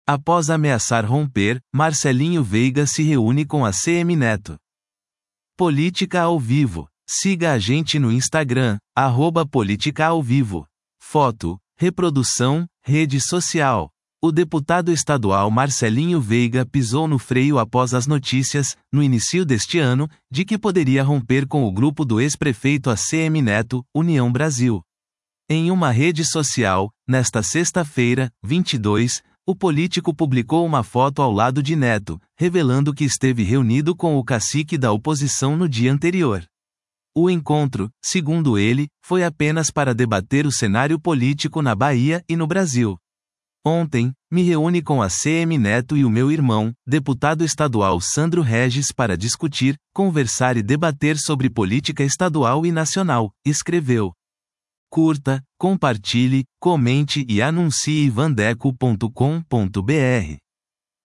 Após ameaçar romper, Marcelinho Veiga se reúne com ACM Neto. Política ao vivo. Siga a gente no Instagram, @politicaauvivo. Foto, reprodução, rede social. O deputado estadual Marcelinho Veiga pisou no freio após as notícias, no início deste ano, de que poderia romper com o grupo do ex-prefeito ACM Neto, União Brasil. Em uma rede social, nesta sexta-feira, 22, o político publicou uma foto ao lado de Neto, revelando que esteve reunido com o cacique da oposição no dia anterior. O encontro, segundo ele, foi apenas para debater o cenário político na Bahia e no Brasil. Ontem, me reúne com ACM Neto e o meu irmão, deputado estadual Sandro Regis para discutir, conversar e debater sobre política estadual e nacional, escreveu. Curta, compartilhe, comente e anuncie vandeco.com.br.